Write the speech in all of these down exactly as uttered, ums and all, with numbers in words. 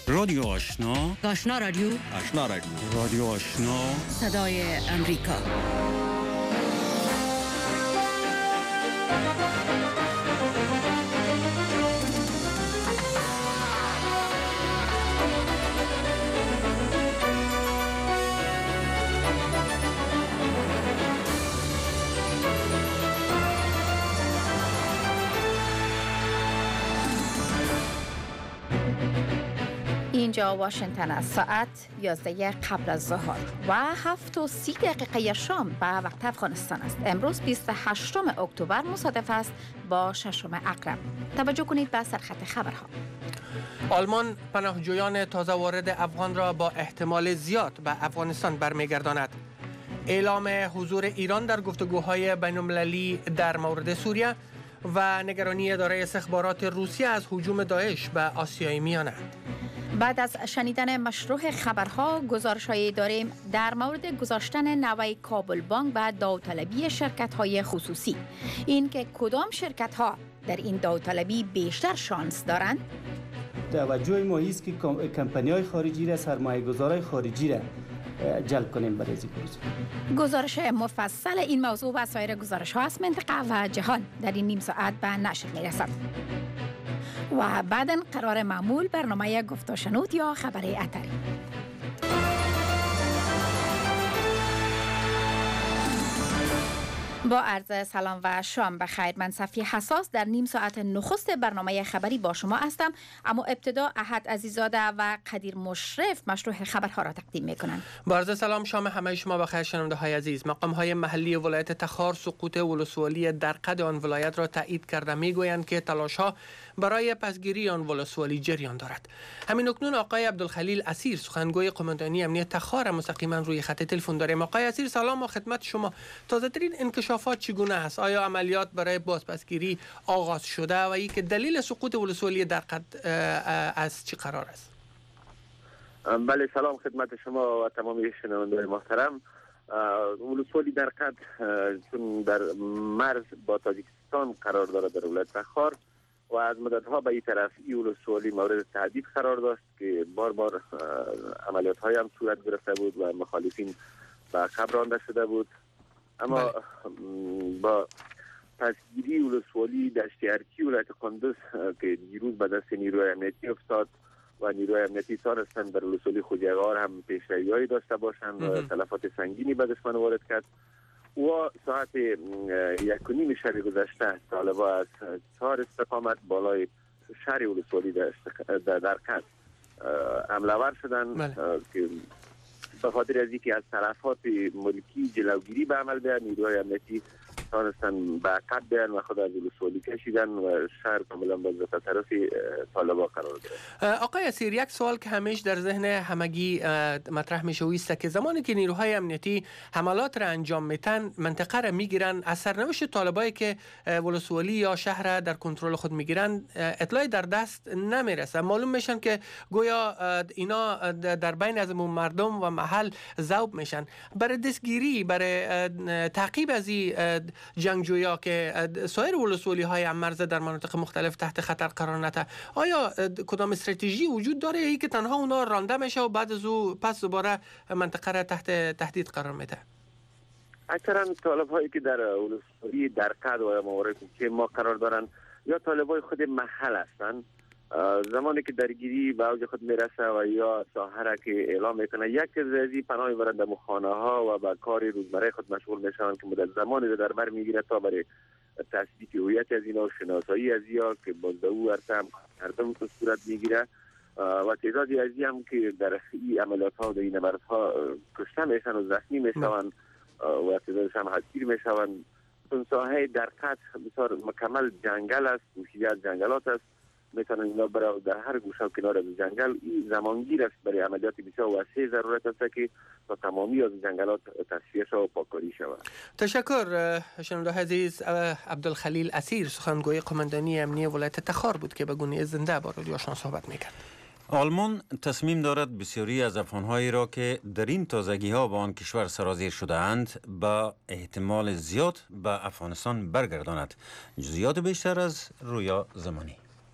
رادیو آشنا، آشنا رادیو، آشنا رادیو، رادیو آشنا، صدای امریکا. اینجا واشنگتن است. ساعت یازده قبل از ظهر و هفت و سی دقیقه شام به وقت افغانستان است. امروز بیست و هشتم اکتبر مصادف است با ششم اقرب. توجه کنید به سرخط خبرها. آلمان پناهجویان تازه وارد افغان را با احتمال زیاد به افغانستان برمیگرداند. اعلام حضور ایران در گفتگوهای بین‌المللی در مورد سوریه و نگرانی اداره استخبارات روسیه از هجوم داعش به آسیای میانه. بعد از شنیدن مشروع خبرها گزارش‌هایی داریم در مورد گذاشتن نوع کابل بانک به داوطلبی شرکت‌های خصوصی. این که کدام شرکت‌ها در این داوطلبی بیشتر شانس دارند؟ توجه ما است که کمپانی‌های خارجی را، سرمایه‌گذارای خارجی را جلب کنیم برای این پروژه. گزارش مفصل این موضوع و سایر گزارش‌ها از منطقه و جهان در این نیم ساعت به نشر می‌رسد. و بعداً قرار معمول برنامه گفت و شنود یا خبر اتری. با عرض سلام و شام بخیر. من صفی حساس در نیم ساعت نخست برنامه خبری با شما هستم، اما ابتدا احد عزیزاده و قدیر مشرف مشروع خبرها را تقدیم میکنند. با عرض سلام شام همه شما بخیر شنونده های عزیز. مقام های محلی ولایت تخار سقوط ولسوالی در قد آن ولایت را تایید کرده میگویند که تلاش ها برای پسگیری آن ولسوالی جریان دارد. همین اکنون آقای عبدالخلیل اسیر سخنگوی قماندانی امنیت تخار مستقیما روی خط تلفن داریم. آقای اسیر سلام و خدمت شما. تازه ترین انکشافات چگونه است؟ آیا عملیات برای بازپسگیری آغاز شده و اینکه دلیل سقوط ولسوالی در قد از چی قرار است؟ بله سلام خدمت شما و تمامی شنوندگان محترم. ولسوالی در قد چون در مرز با تاجیکستان قرار دارد در ولایت تخار و از مدتها به این طرف این ولسوالی مورد تهدید قرار داشت که بار بار عملیات های هم صورت گرفته بود و مخالفین به عقب رانده شده بود. اما بله. با پسگیری ولسوالی دشت ارکی ولایت قندوز که دیروز به دست نیروی امنیتی افتاد و نیروی امنیتی تانستند در ولسوالی خوجیغار هم پیشروی‌هایی داشته باشند و تلفات سنگینی به دشمن وارد کرد. و ساعت یک و نیم شب گذشته طالبان از چهار استقامت بالای شهر ولسوالی در در قد حمله ور شدند که به خاطر از اینکه از طرفات ملکی جلوگیری به عمل بیان، نیروهای امنیتی تانستن به عقب بیان و خود از ولسوالی کشیدن و شهر کاملا باز به طرف طالبان قرار گرفت. آقای اسیر، یک سوال که همیشه در ذهن همگی مطرح میشه و است که زمانی که نیروهای امنیتی حملات را انجام میتن، منطقه را میگیرن، از سرنوشت طالبایی که ولسوالی یا شهر در کنترل خود میگیرن اطلاعی در دست نمیرسه. معلوم میشن که گویا اینا در بین از مردم و محل ذوب میشن. برای دستگیری، برای تعقیب از این جنگجویا که سایر ولسوالی های مرز در مناطق مختلف تحت خطر قرار نده، آیا کدام استراتژی وجود داره ای که تنها اونا رانده میشه و بعد از او پس دوباره منطقه را تحت تهدید قرار میده؟ اکثرا طالب هایی که در ولسوالی در قد و موارد که ما قرار دارن یا طالب های خود محل هستند. زمانی که درگیری به اوج خود میرسه و یا ساحه را که اعلام میکنه، یک رزی پناه میبرند به خانه ها و به کار روزمره خود مشغول میشوند که مدت زمانی را در بر میگیره تا برای تثبیت هویت از اینا و شناسایی از اینا که باز به او هم هردم صورت میگیره و تعدادی از هم که در این عملیات ها و در این نبردها کشته میشن و زخمی میشوند و تعدادش هم حدگیر میشوند. چون ساحه در قد بسیار مکمل جنگل است، گوشیده از جنگلات است، میتونن اینا برای در هر گوشه و کنار از جنگل این زمانگیر است برای عملیات بسیار وسیع ضرورت است که تا تمامی از جنگلات تصفیه شود و پاککاری شود. تشکر. شنونده عزیز، عبدالخلیل اسیر سخنگوی قماندانی امنیتی ولایت تخار بود که به گونه زنده با رادیو آشنا صحبت میکرد. آلمان تصمیم دارد بسیاری از افغان‌هایی را که در این تازگی‌ها به آن کشور سرازیر شده‌اند با احتمال زیاد به افغانستان برگرداند. جزئیات بیشتر از رویا زمانی.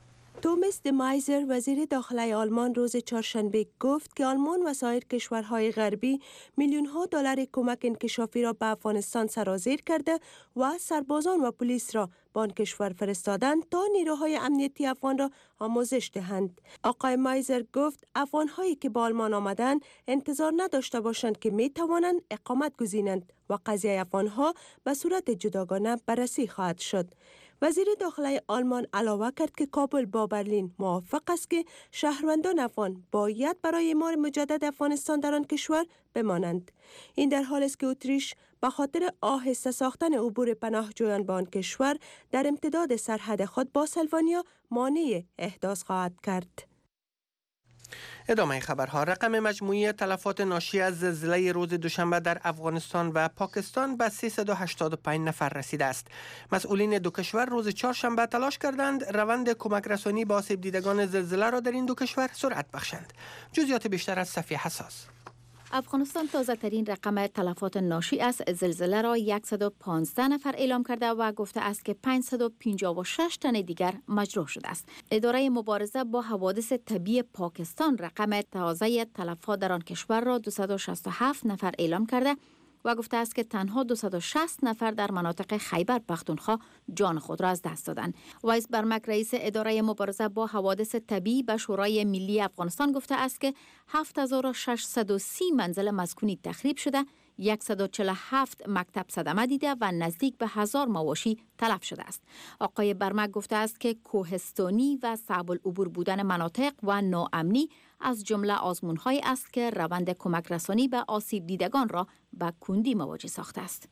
توماس دمایزر وزیر داخلی آلمان روز چهارشنبه گفت که آلمان و سایر کشورهای غربی میلیون ها دلار کمک انکشافی را به افغانستان سرازیر کرده و سربازان و پلیس را به آن کشور فرستادند تا نیروهای امنیتی افغان را آموزش دهند. آقای مایزر گفت افغانهایی که به آلمان آمدند انتظار نداشته باشند که می توانند اقامت گزینند و قضیه افغانها به صورت جداگانه بررسی خواهد شد. وزیر داخلی آلمان علاوه کرد که کابل با برلین موافق است که شهروندان افغان باید برای اعمار مجدد افغانستان در آن کشور بمانند. این در حالی است که اتریش به خاطر آهسته ساختن عبور پناهجویان به آن کشور در امتداد سرحد خود با سلوانیا مانع احداث خواهد کرد. ادامه خبرها. رقم مجموعی تلفات ناشی از زلزله روز دوشنبه در افغانستان و پاکستان به سیصد و هشتاد و پنج نفر رسیده است. مسئولین دو کشور روز چهارشنبه تلاش کردند روند کمک رسانی به آسیب دیدگان زلزله را در این دو کشور سرعت بخشند. جزئیات بیشتر از صفی حساس. افغانستان تازه ترین رقم تلفات ناشی از زلزله را صد و پانزده نفر اعلام کرده و گفته است که پانصد و پنجاه و شش تن دیگر مجروح شده است. اداره مبارزه با حوادث طبیعی پاکستان رقم تازه تلفات در آن کشور را دویست و شصت و هفت نفر اعلام کرده و گفته است که تنها دویست و شصت نفر در مناطق خیبر پختونخوا جان خود را از دست دادند. وایس برمک رئیس اداره مبارزه با حوادث طبیعی به شورای ملی افغانستان گفته است که هفت هزار و ششصد و سی منزل مسکونی تخریب شده، صد و چهل و هفت مکتب صدمه دیده و نزدیک به هزار مواشی تلف شده است. آقای برمک گفته است که کوهستانی و صعب العبور بودن مناطق و ناامنی از جمله آزمون‌هایی است که روند کمک رسانی به آسیب دیدگان را به کندی مواجه ساخته است.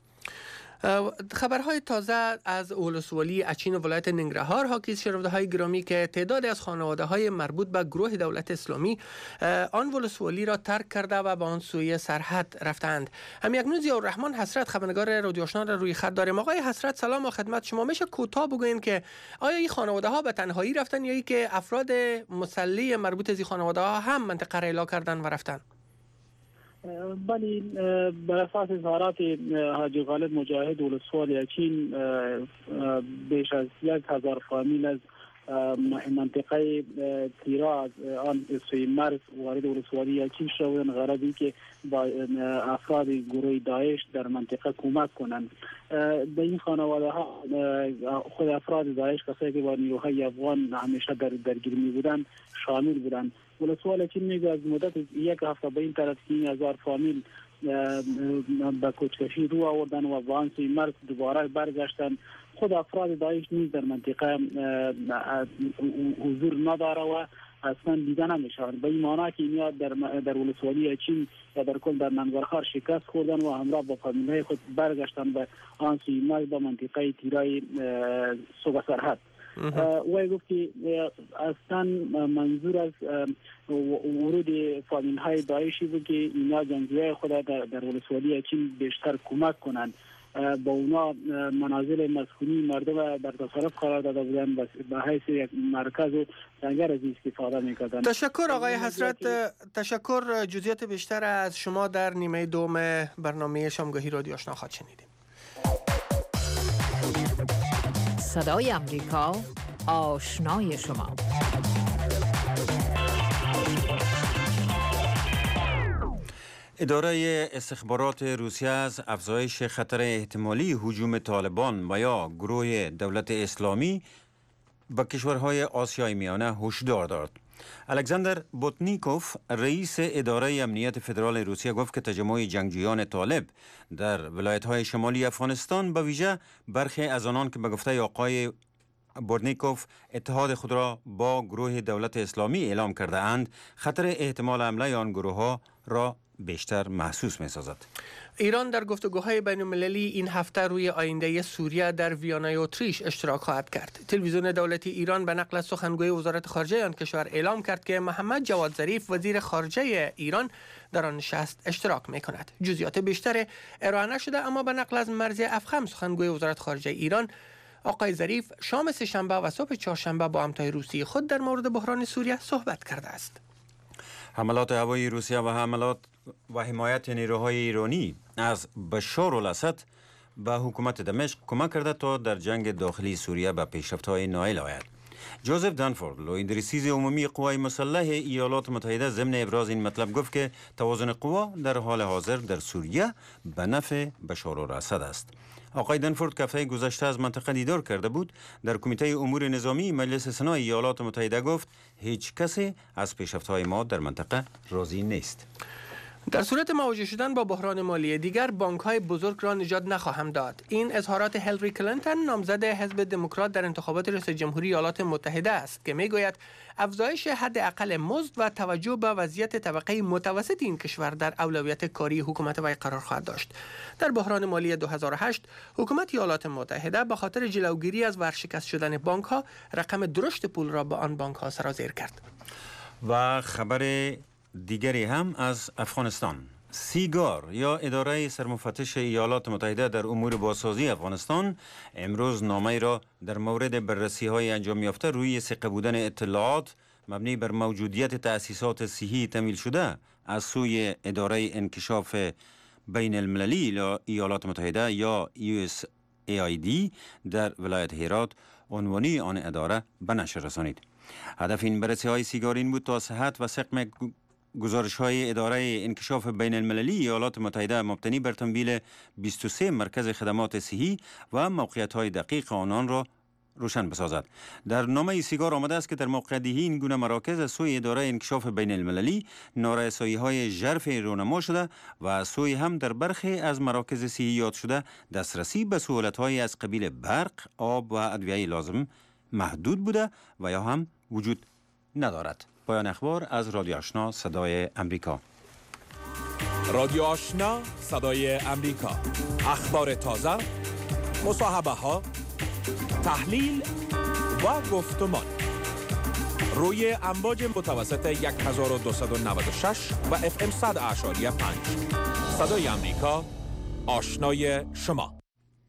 خبرهای تازه از ولسوالی اچین و ولایت ننگرهار حاکی از شنونده‌های گرامی که تعدادی از خانواده‌های مربوط به گروه دولت اسلامی آن ولسوالی را ترک کرده و به آن سوی سرحد رفتند. همیکنون ضیاءالرحمن حسرت خبرنگار رادیو آشنا را روی خط داریم. آقای حسرت سلام و خدمت شما. میشه کوتاه بگوین که آیا این خانواده‌ها به تنهایی رفتن یا ای که افراد مسلح مربوط از این خانواده‌ها هم منطقه را اعلا کردن و رفتن؟ بله، بر اساس اظهارات حاجی غالب مجاهد ولسوالی اچین بیش از یک هزار فامیل از منطقه تیرا از آن سوی مرز وارد ولسوالی اچین شدند غرضی که با افراد گروه داعش در منطقه کمک کنند. به این خانواده ها خود افراد داعش کسایی که با نیروهای افغان همیشه در درگیر می بودند شامل بودند. ولسوالی اچین میگه از مدت یک هفته به این طرف این هزار فامیل به کوچکشی رو آوردن و به آن سوی مرز دوباره برگشتن. خود افراد داعش نیز در منطقه حضور نداره و اصلا دیده نمیشوند. به این معنی که اینها در در ولسوالی اچین یا در کل در ننگرهار شکست خوردن و همراه با فامیل‌های خود برگشتن به آن سوی مرز به منطقه تیرای صوب سرحد. وی گفت که اصلا منظور از ورود فامیل های داعشی بود که اینا جنگجوهای خود در, در ولسوالی اچین بیشتر کمک کنند. با اونا منازل مسکونی مردم در تصرف قرار داده بودن به حیث یک مرکز و لنگر از استفاده میکردن. تشکر آقای حسرت. تشکر. جزئیات بیشتر از شما در نیمه دوم برنامه شامگاهی رادیو آشنا خواهد شنیدیم. صدای امریکا، آشنای شما. اداره استخبارات روسیه از افزایش خطر احتمالی هجوم طالبان و یا گروه دولت اسلامی به کشورهای آسیای میانه هشدار داد. الکساندر بوتنیکوف رئیس اداره امنیت فدرال روسیه گفت که تجمع جنگجویان طالب در ولایت‌های شمالی افغانستان به ویژه برخی از آنان که به گفته آقای بورنیکوف اتحاد خود را با گروه دولت اسلامی اعلام کرده اند خطر احتمال حمله آن گروه ها را بیشتر محسوس می سازد. ایران در گفتگوهای بین المللی این هفته روی آینده سوریه در ویانای اتریش اشتراک خواهد کرد. تلویزیون دولتی ایران به نقل از سخنگوی وزارت خارجه آن کشور اعلام کرد که محمد جواد ظریف وزیر خارجه ایران در آن نشست اشتراک می کند. جزئیات بیشتر ارائه نشده، اما به نقل از مرزی افخم سخنگوی وزارت خارجه ایران آقای ظریف شام سه‌شنبه و صبح چهارشنبه با همتای روسی خود در مورد بحران سوریه صحبت کرده است. حملات هوایی روسیه و حملات و حمایت نیروهای ایرانی از بشار الاسد به حکومت دمشق کمک کرده تا در جنگ داخلی سوریه به پیشرفت‌های نائل آید. جوزف دانفورد لویندرسیز عمومی قوای مسلح ایالات متحده ضمن ابراز این مطلب گفت که توازن قوا در حال حاضر در سوریه به نفع بشار الاسد است. آقای دانفورد که هفته گذشته از منطقه دیدار کرده بود، در کمیته امور نظامی مجلس سنا ایالات متحده گفت هیچ کسی از پیشرفت‌های ما در منطقه راضی نیست. در صورت مواجه شدن با بحران مالی دیگر، بانک‌های بزرگ را نجات نخواهم داد. این اظهارات هیلاری کلینتون، نامزد حزب دموکرات در انتخابات ریاست جمهوری ایالات متحده است که میگوید افزایش حداقل مزد و توجه به وضعیت طبقه متوسط این کشور در اولویت کاری حکومت وی قرار خواهد داشت. در بحران مالی دو هزار و هشت، حکومت ایالات متحده به خاطر جلوگیری از ورشکست شدن بانک‌ها، رقم درشت پول را به آن بانک‌ها سرازیر کرد. و خبر دیگری هم از افغانستان. سیگار یا اداره سرمفتش ایالات متحده در امور بازسازی افغانستان امروز نامه را در مورد بررسی های انجام یافته روی ثقه بودن اطلاعات مبنی بر موجودیت تأسیسات صحی تمویل شده از سوی اداره انکشاف بین المللی ایالات متحده یا یو اس ای آی دی در ولایت هرات عنوانی آن اداره به نشر رسانید. هدف این بررسی های سیگار این بود تا صحت و سقم گزارش های اداره انکشاف بین المللی ایالات متحده مبتنی بر تمویل بیست و سه مرکز خدمات صحی و موقعیت های دقیق آنان را روشن بسازد. در نامه سیگار آمده است که در موقع دهی این گونه مراکز از سوی اداره انکشاف بین المللی نارسایی های ژرف رونما شده و از سوی هم در برخی از مراکز صحی یاد شده دسترسی به سهولت های از قبیل برق، آب و ادویه لازم محدود بوده و یا هم وجود ندارد. پایان اخبار از رادیو آشنا صدای امریکا. رادیو آشنا صدای امریکا، اخبار تازه، مصاحبه ها، تحلیل و گفتمان روی امواج متوسط هزار و دویست و نود و شش و اف ام صد اعشاری پنج. صدای امریکا، آشنای شما.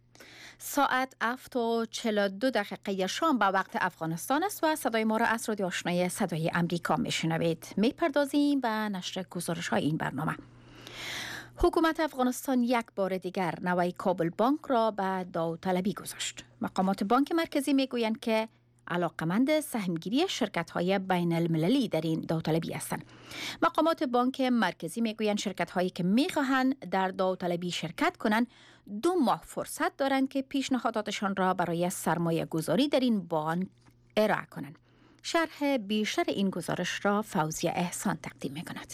ساعت هفت و چهل و دو دقیقه شام به وقت افغانستان است و صدای ما را از رادیو آشنای صدای امریکا میشنوید. میپردازیم به نشر گزارش های این برنامه. حکومت افغانستان یک بار دیگر نوای کابل بانک را به داوطلبی گذاشت. مقامات بانک مرکزی میگویند که علاقمند سهمگیری شرکت‌های بین المللی در این داوطلبی هستند. مقامات بانک مرکزی میگویند شرکت‌هایی که می‌خواهند در داوطلبی شرکت کنند دو ماه فرصت دارند که پیشنهاداتشان را برای سرمایه گذاری در این بانک ارائه کنند. شرح بیشتر این گزارش را فوزیه احسان تقدیم می‌کند.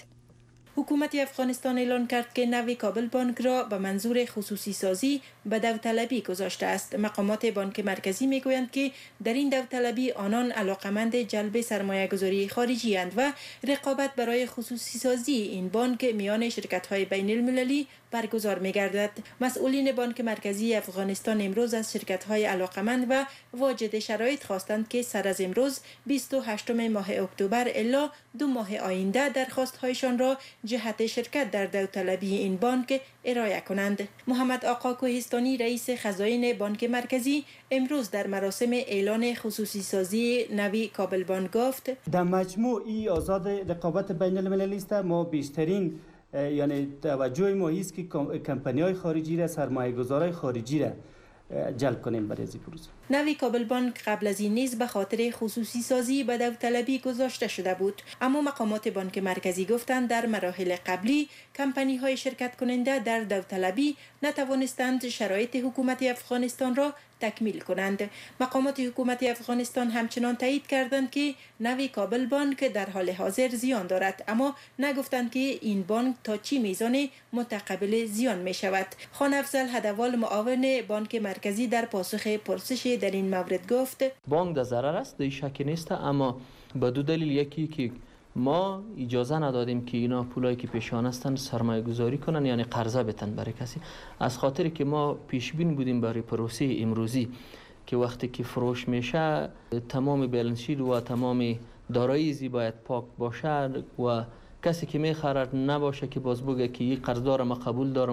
حکومت افغانستان اعلان کرد که نوی کابل بانک را به منظور خصوصی سازی به داوطلبی گذاشته است. مقامات بانک مرکزی میگویند که در این داوطلبی آنان علاقمند جلب سرمایه گذاری خارجی اند و رقابت برای خصوصی سازی این بانک میان شرکت های بین المللی برگزار می گردد. مسئولین بانک مرکزی افغانستان امروز از شرکت های علاقمند و واجد شرایط خواستند که سر از امروز بیست و هشتم ماه اکتبر الا دو ماه آینده درخواست هایشان را جهت شرکت در داوطلبی این بانک ارائه کنند. محمد آقا کوهستانی رئیس خزاین بانک مرکزی امروز در مراسم اعلان خصوصی سازی نوی کابل بانک گفت: در مجموع ای آزاد رقابت بین المللی است. ما بیشترین یعنی توجه ما است که کمپانی‌های خارجی را، سرمایه‌گذارای خارجی را جلب کنیم برای این پروژه. نوی کابل بانک قبل از این نیز به خاطر خصوصی سازی به داوطلبی گذاشته شده بود، اما مقامات بانک مرکزی گفتند در مراحل قبلی کمپانی های شرکت کننده در داوطلبی نتوانستند شرایط حکومت افغانستان را تکمیل کنند. مقامات حکومت افغانستان همچنان تایید کردند که نوی کابل بانک در حال حاضر زیان دارد، اما نگفتند که این بانک تا چی میزان متقبل زیان می شود. خان افضل هدوال معاون بانک مرکزی در پاسخ پرسش در این مورد گفت: بانک در ضرر است، در شکی نیست، اما به دو دلیل. یکی که ما اجازه ندادیم که اینا پولایی که پیشان هستن سرمایه گذاری کنن، یعنی قرضه بتن برای کسی، از خاطری که ما پیش بین بودیم برای پروسه امروزی که وقتی که فروش میشه تمام بیلنس شیت و تمام دارایی زی باید پاک باشه و کسی که میخرد نباشه که باز بگه که این قرضدار ما قبول دارم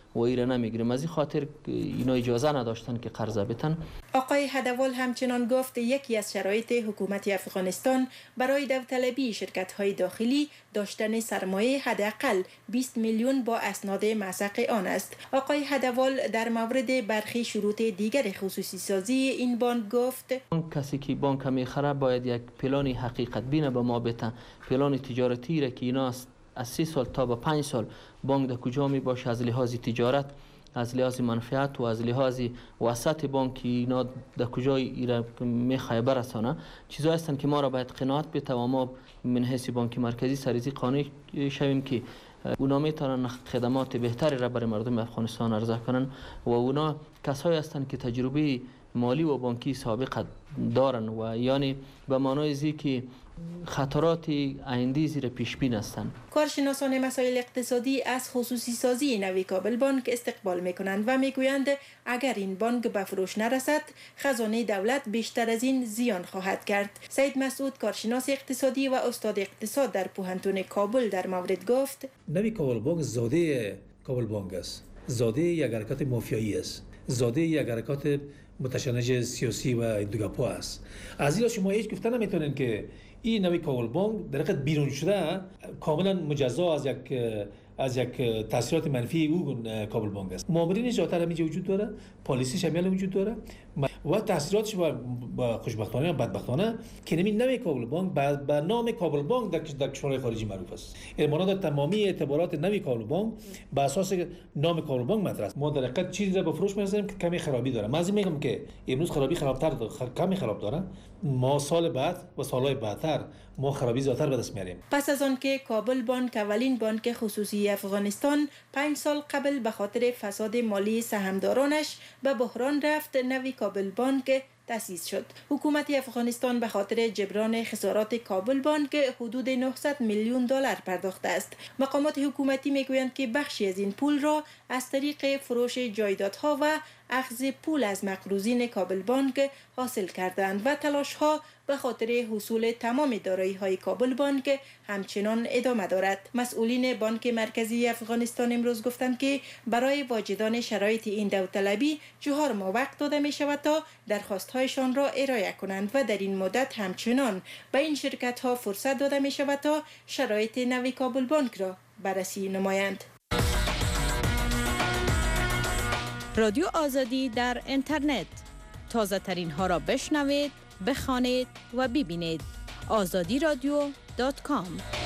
و ایره نمیگیریم. از این خاطر اینا اجازه نداشتن که قرضه بتن. آقای هدوال همچنان گفت یکی از شرایط حکومت افغانستان برای داوطلبی شرکت‌های داخلی داشتن سرمایه حداقل بیست میلیون با اسناد موثق آن است. آقای هدوال در مورد برخی شروط دیگر خصوصی سازی این بانک گفت کسی که بانک میخره باید یک پلان حقیقت بینه به ما بتن، پلان تجارتی را که اینا از سی سال تا به پنج سال بانک در کجا می باشه، از لحاظ تجارت، از لحاظ منفعت و از لحاظ وسط بانک اینا در کجا ایرا میخواه برسانه، چیزایی هستند که ما را باید قناعت بده و ما من حیث بانک مرکزی سریزی قانع شویم که اونا میتونن خدمات بهتری را برای مردم افغانستان عرضه کنن و اونا کسایی هستند که تجربه مالی و بانکی سابقه دارن و یعنی به معنای زی که خطرات آینده زیر پیش بین هستند. کارشناسان مسائل اقتصادی از خصوصی سازی نوی کابل بانک استقبال میکنند و میگویند اگر این بانک به فروش نرسد خزانه دولت بیشتر از این زیان خواهد کرد. سید مسعود کارشناس اقتصادی و استاد اقتصاد در پوهنتون کابل در مورد گفت نوی کابل بانک زاده کابل بانک است، زاده یک حرکت مافیایی است، زاده یک حرکت متشنج سیاسی و اندوگاپو است. از این شما هیچ گفته نمیتونین که این نوی کابل بانک در حقیقت بیرون شده کاملا مجزا از یک از یک تاثیرات منفی او کابل بانک است. مامورین جاتر همینجا وجود داره، پالیسی شامل وجود داره و تاثیراتش با خوشبختانه یا بدبختانه که نمی نوی کابل بانک به نام کابل بانک در کشورهای خارجی معروف است. این مانند تمامی اعتبارات نوی کابل بانک به اساس نام کابل بانک مطرح است. ما در حقیقت چیزی را به فروش می‌رسونیم که کمی خرابی داره. من میگم که امروز خرابی خرابتر کمی خراب داره، ما سال بعد و سالهای بعدتر ما خرابی زیادتر به دست میاریم. پس از آن که کابل بانک اولین بانک خصوصی افغانستان پنج سال قبل به خاطر فساد مالی سهامدارانش به بحران رفت، نوی کابل بانک تأسیس شد. حکومت افغانستان به خاطر جبران خسارات کابل بانک حدود نهصد میلیون دلار پرداخته است. مقامات حکومتی میگویند که بخشی از این پول را از طریق فروش جایدادها و اخذ پول از مقروضین کابل بانک حاصل کردند و تلاش‌ها به خاطر حصول تمام دارایی‌های کابل بانک همچنان ادامه دارد. مسئولین بانک مرکزی افغانستان امروز گفتند که برای واجدان شرایط این داوطلبی چهار ماه وقت داده می شود تا درخواست‌هایشان را ارائه کنند و در این مدت همچنان به این شرکت‌ها فرصت داده می شود تا شرایط نوی کابل بانک را بررسی نمایند. رادیو آزادی در اینترنت، تازه ترین ها را بشنوید، بخوانید و ببینید. آزادی رادیو دات کام.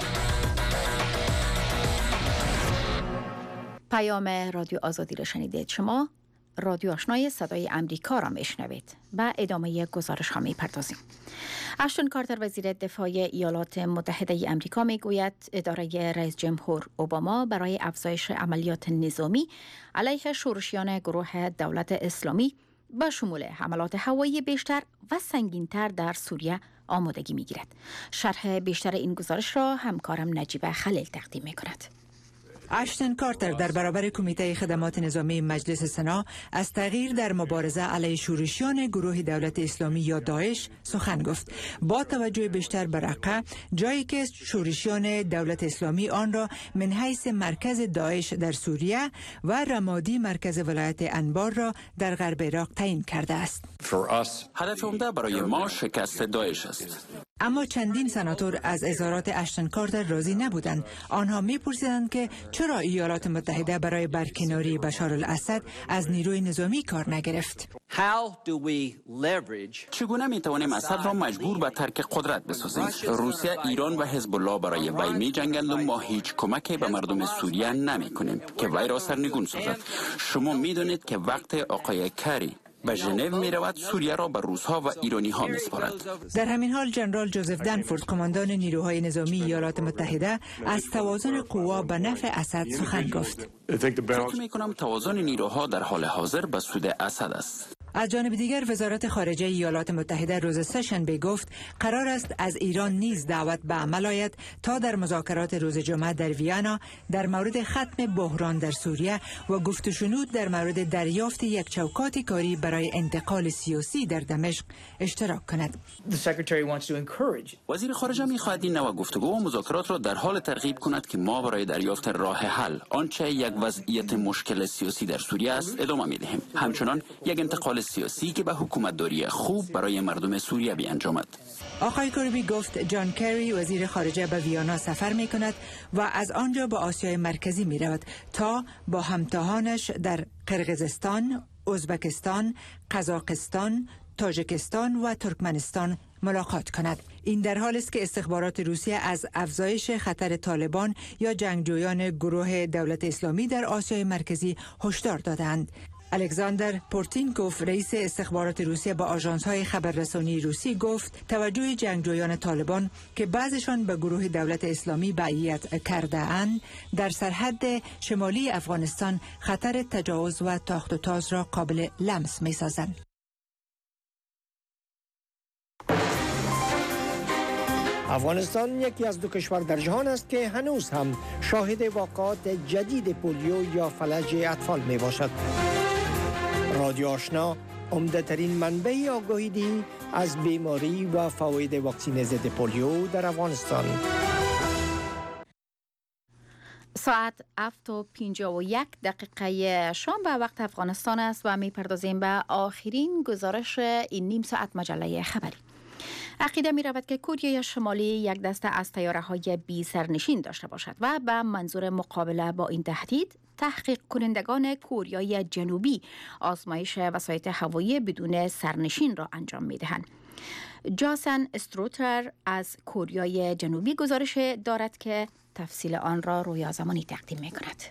پیام رادیو آزادی را شنیدید. شما رادیو آشنای صدای امریکا را میشنوید. با ادامه گزارش ها میپردازیم. اشتون کارتر وزیر دفاع ایالات متحده امریکا میگوید اداره رئیس جمهور اوباما برای افزایش عملیات نظامی علیه شورشیان گروه دولت اسلامی با شمول حملات هوایی بیشتر و سنگین‌تر در سوریه آمادگی میگیرد. شرح بیشتر این گزارش را همکارم نجیب خلیل تقدیم میکند. اشتون کارتر در برابر کمیته خدمات نظامی مجلس سنا از تغییر در مبارزه علیه شورشیان گروه دولت اسلامی یا داعش سخن گفت. با توجه بیشتر به رقه، جایی که شورشیان دولت اسلامی آن را من حیث مرکز داعش در سوریه و رمادی مرکز ولایت انبار را در غرب عراق تعیین کرده است. هدف عمده برای ما شکست داعش است. اما چندین سناتور از اظهارات اشتون کارتر راضی نبودند. آنها می‌پرسیدند که چرا ایالات متحده برای برکناری بشار الاسد از نیروی نظامی کار نگرفت. چگونه می توانیم اسد را مجبور به ترک قدرت بسازیم؟ روسیه، ایران و حزب الله برای وی می جنگند و ما هیچ کمکی به مردم سوریه نمی کنیم که وی را سرنگون سازد. شما می دانید که وقت آقای کری به ژنو می رود سوریه را به روس‌ها و ایرانی ها می سپارد. در همین حال جنرال جوزف دنفورد قماندان نیروهای نظامی ایالات متحده از توازن قوا به نفع اسد سخن گفت. فکر می کنم توازن نیروها در حال حاضر به سود اسد است. از جانب دیگر وزارت خارجه ایالات متحده روز سه‌شنبه گفت قرار است از ایران نیز دعوت به عمل آید تا در مذاکرات روز جمعه در ویانا در مورد ختم بحران در سوریه و گفت و شنود در مورد دریافت یک چوکات کاری برای انتقال سیاسی در دمشق اشتراک کند. وزیر خارجه می‌خواهد این نوع گفتگو و مذاکرات را در حال ترغیب کند که ما برای دریافت راه حل آنچه یک وضعیت مشکل سیاسی در سوریه است ادامه می‌دهیم. همچنان یک انتقال سیاسی که به حکومتداری خوب برای مردم سوریه بیانجامد. آقای کربی گفت جان کری وزیر خارجه به ویانا سفر می کند و از آنجا به آسیای مرکزی می رود تا با همتاهانش در قرقیزستان، ازبکستان، قزاقستان، تاجیکستان و ترکمنستان ملاقات کند. این در حالی است که استخبارات روسیه از افزایش خطر طالبان یا جنگجویان گروه دولت اسلامی در آسیای مرکزی هشدار دادند. الکساندر پورتینکوف رئیس استخبارات روسیه با آژانس‌های خبررسانی روسی گفت توجه جنگجویان طالبان که بعضشان به گروه دولت اسلامی بیعت کرده اند در سرحد شمالی افغانستان خطر تجاوز و تاخت و تاز را قابل لمس می‌سازند. افغانستان یکی از دو کشور در جهان است که هنوز هم شاهد واقعات جدید پولیو یا فلج اطفال می باشد. رادیو آشنا عمده ترین منبع آگاهی دهی از بیماری و فواید واکسن ضد پولیو در افغانستان. ساعت هفت و پنجاه و یک دقیقه شام به وقت افغانستان است و می پردازیم به آخرین گزارش این نیم ساعت مجله خبری. عقیده می رود که کره شمالی یک دسته از طیاره های بی سرنشین داشته باشد و به منظور مقابله با این تهدید تحقیق کنندگان کره جنوبی آزمایش وسایط هوایی بدون سرنشین را انجام می دهند. جاسن استروتر از کره جنوبی گزارش دارد که تفصیل آن را رویا زمانی تقدیم می کند.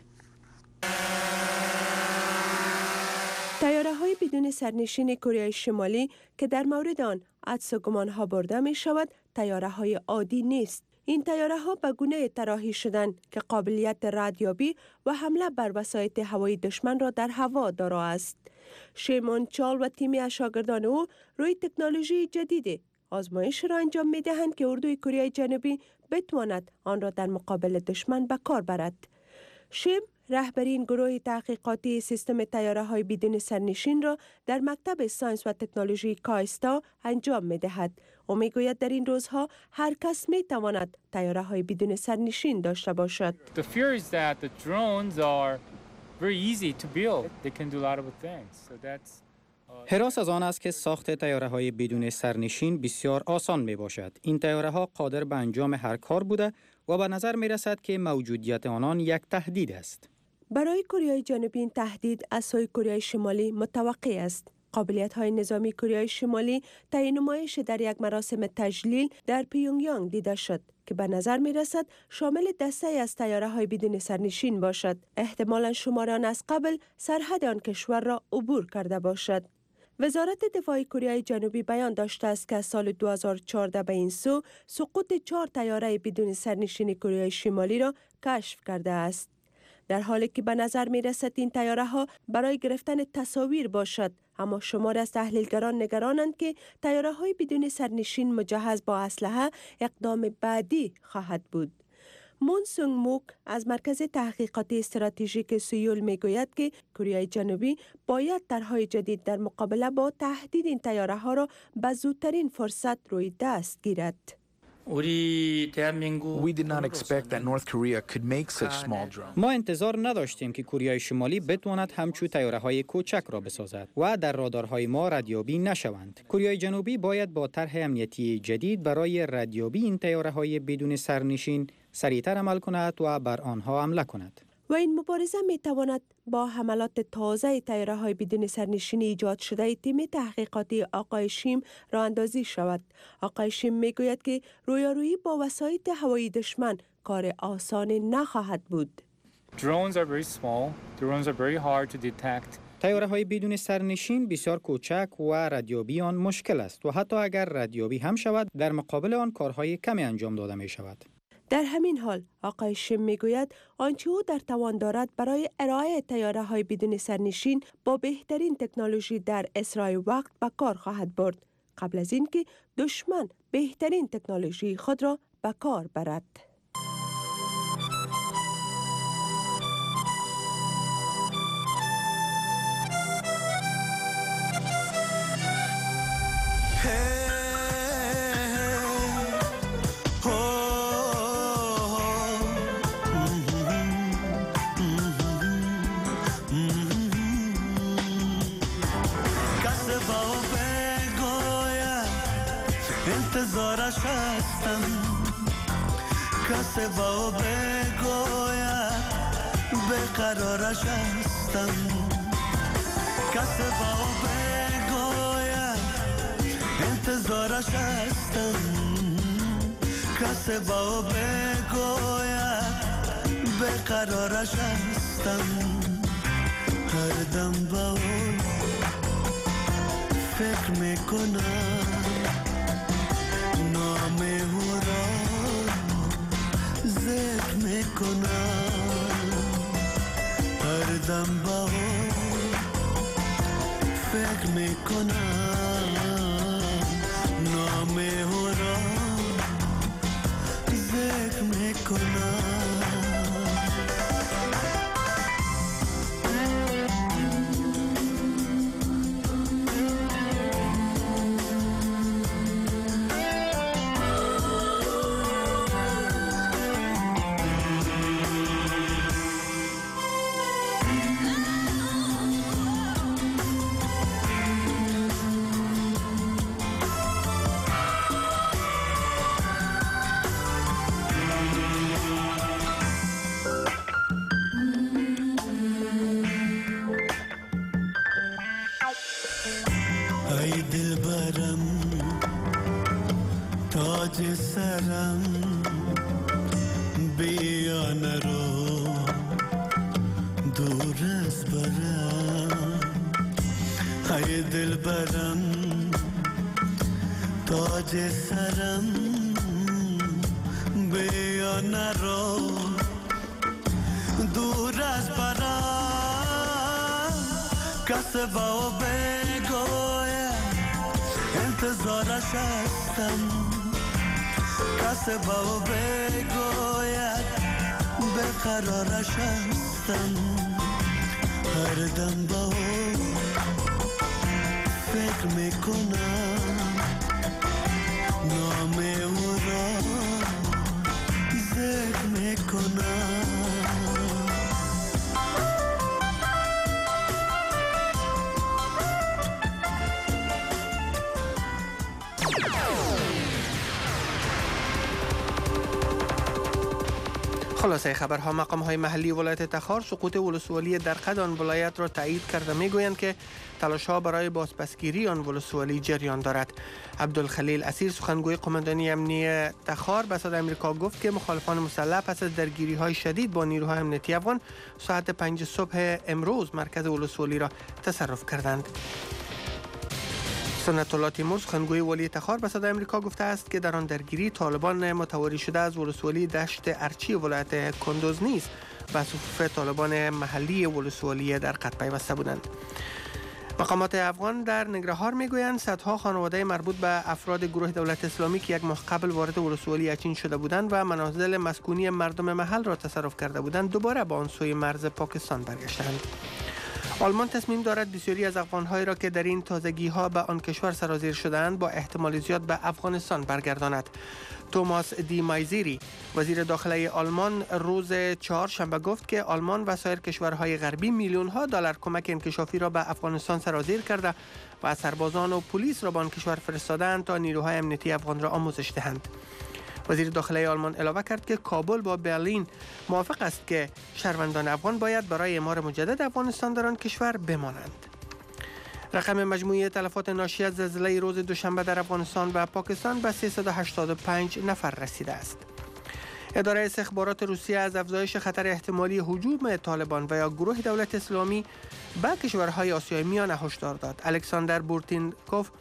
طیاره های بدون سرنشین کره شمالی که در مورد آن حدس و گمان ها برده می شود طیاره های عادی نیست. این طیاره ها به گونه طراحی شدند که قابلیت ردیابی و حمله بر وسایط هوایی دشمن را در هوا دارا است. شیمون چال و تیمی از شاگردان او روی تکنولوژی جدید آزمایش را انجام می دهند که اردوی کره جنوبی بتواند آن را در مقابل دشمن به کار برد. شیم رهبرین گروه تحقیقاتی سیستم طیاره های بدون سرنشین را در مکتب ساینس و تکنولوژی کایستا انجام می دهد. او می گوید در این روزها هر کس می تواند طیاره های بدون سرنشین داشته باشد. The fear is that the drones are very easy to build. They can do a lot of things. So that's هراس از آن است که ساخت طیاره های بدون سرنشین بسیار آسان می باشد. این طیاره ها قادر به انجام هر کار بوده و به نظر می رسد که موجودیت آنان یک تهدید است. برای کره جنوبی این تهدید از سوی کره شمالی متوقع است. قابلیت های نظامی کره شمالی طی نمایش در یک مراسم تجلیل در پیونگیانگ دیده شد که به نظر می رسد شامل دسته از طیاره های بدون سرنشین باشد. احتمالاً شماره آن از قبل سرحد آن کشور را عبور کرده باشد. وزارت دفاع کره جنوبی بیان داشته است که از سال دو هزار و چهارده به این سو سقوط چهار طیاره بدون سرنشین کره شمالی را کشف کرده است. در حالی که به نظر می رسد این طیاره ها برای گرفتن تصاویر باشد، اما شمار از تحلیلگران نگرانند که طیاره های بدون سرنشین مجهز با اسلحه اقدام بعدی خواهد بود. مون سونگ موک از مرکز تحقیقات استراتژیک سیول می گوید که کره جنوبی باید طرح‌های جدید در مقابله با تهدید این طیاره ها را به زودترین فرصت روی دست گیرد. We did not expect that North Korea could make such small drones. ما انتظار نداشتیم که کره شمالی بتواند همچو طیاره‌های کوچک را بسازد و در رادارهای ما ردیابی نشوند. کره جنوبی باید با طرح امنیتی جدید برای ردیابی این طیاره‌های بدون سرنشین سریعتر عمل کند و بر آنها حمله کند. و این مبارزه می تواند با حملات تازه طیاره های بدون سرنشین ایجاد شده تیم تحقیقاتی آقای شیم راه اندازی شود. آقای شیم می گوید که رویارویی با وسایط هوایی دشمن کار آسان نخواهد بود. Drones are very small. Drones are very hard to detect. طیاره های بدون سرنشین بسیار کوچک و ردیابی آن مشکل است و حتی اگر ردیابی هم شود در مقابل آن کارهای کمی انجام داده می شود. در همین حال آقای شم میگوید آنچه او در توان دارد برای ارائه طیاره های بدون سرنشین با بهترین تکنولوژی در اسرع وقت به کار خواهد برد قبل از اینکه دشمن بهترین تکنولوژی خود را به کار برد. انتظارش هستم کسی با بگوید بقرارش هستم کسی با بگوید انتظارش هستم کسی با بگوید بقرارش هستم هر دم با اون فکر میکنم نام او را ذکر میکنم هر دم با فکر میکنم نام او را ذکر میکنم ای دل برم تاج سرم بیا نرو دور از برم ای دل برم تاج سرم بیا نرو دور از برم کسی با بگوید انتظارش هستم کسی با بگوید بقرارش هستم هر دم با فکر میکنم نام او را ذکر میکنم خلاصه خبرها مقام های محلی ولایت تخار سقوط ولسوالی در قد آن ولایت را تایید کرده میگویند که تلاش ها برای بازپسگیری آن ولسوالی جریان دارد. عبدالخلیل اسیر سخنگوی قماندانی امنیتی تخار به صدای آمریکا گفت که مخالفان مسلح پس از درگیری های شدید با نیروهای امنیتی افغان ساعت پنج صبح امروز مرکز ولسوالی را تصرف کردند. سنت الله تیمور سخنگوی ولی تخار به صدای آمریکا گفته است که در آن درگیری طالبان متواری شده از ولسوالی دشت ارچی ولایت کندوز نیز به صفوف طالبان محلی ولسوالی در قد پیوسته بودند. مقامات افغان در ننگرهار میگویند صدها خانواده مربوط به افراد گروه دولت اسلامی که یک ماه قبل وارد ولسوالی اچین شده بودند و منازل مسکونی مردم محل را تصرف کرده بودند دوباره به آن سوی مرز پاکستان برگشتند. آلمان تصمیم دارد بسیاری از افغان‌هایی را که در این تازگی‌ها به آن کشور سرازیر شده‌اند با احتمال زیاد به افغانستان برگرداند. توماس دی مایزیری وزیر داخلی آلمان روز چهارشنبه گفت که آلمان و سایر کشورهای غربی میلیون‌ها دلار کمک انکشافی را به افغانستان سرازیر کرده و سربازان و پلیس را به آن کشور فرستادند تا نیروهای امنیتی افغان را آموزش دهند. وزیر داخلی آلمان علاوه کرد که کابل با برلین موافق است که شهروندان افغان باید برای اعمار مجدد افغانستان در آن کشور بمانند. رقم مجموعی تلفات ناشی از زلزله روز دوشنبه در افغانستان و پاکستان به سیصد و هشتاد و پنج نفر رسیده است. اداره استخبارات روسیه از افزایش خطر احتمالی هجوم طالبان و یا گروه دولت اسلامی به کشورهای آسیای میانه هشدار داد. الکساندر بورتینکوف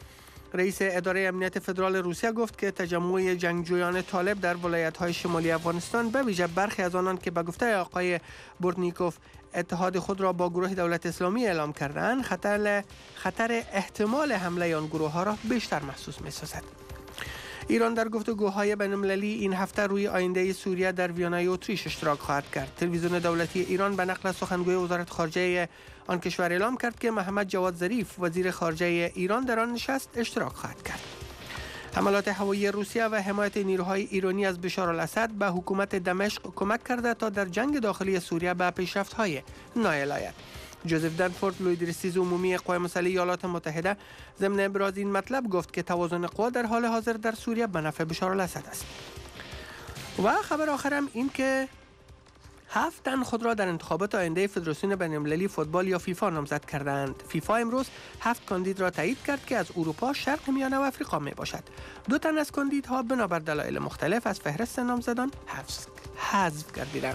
رئیس اداره امنیت فدرال روسیه گفت که تجمع جنگجویان طالب در ولایت‌های شمالی افغانستان به ویژه برخی از آنان که به گفته آقای بورتنیکوف اتحاد خود را با گروه دولت اسلامی اعلام کردند، خطر خطر احتمال حمله آن گروه ها را بیشتر محسوس می‌سازد. ایران در گفتگوهای بین‌المللی این هفته روی آینده سوریه در ویانای اتریش اشتراک خواهد کرد. تلویزیون دولتی ایران به نقل سخنگوی وزارت خارجه آن کشور اعلام کرد که محمد جواد ظریف وزیر خارجه ایران در آن نشست اشتراک خواهد کرد. حملات هوایی روسیه و حمایت نیروهای ایرانی از بشار الاسد به حکومت دمشق کمک کرده تا در جنگ داخلی سوریه به پیشرفت‌های نایل آید. جوزف دنفورد لویدرسیز عمومی قوای مسلح ایالات متحده ضمن ابراز این مطلب گفت که توازن قوا در حال حاضر در سوریه به نفع بشار الاسد است. و خبر آخرم این که هفت تن خود را در انتخابات آینده فدراسیون بین‌المللی فوتبال یا فیفا نامزد کردند. فیفا امروز هفت کاندید را تایید کرد که از اروپا، شرق میانه و آفریقا می باشد. دو تن از کاندیدها بنابر دلایل مختلف از فهرست نامزدان حذف گردیدند.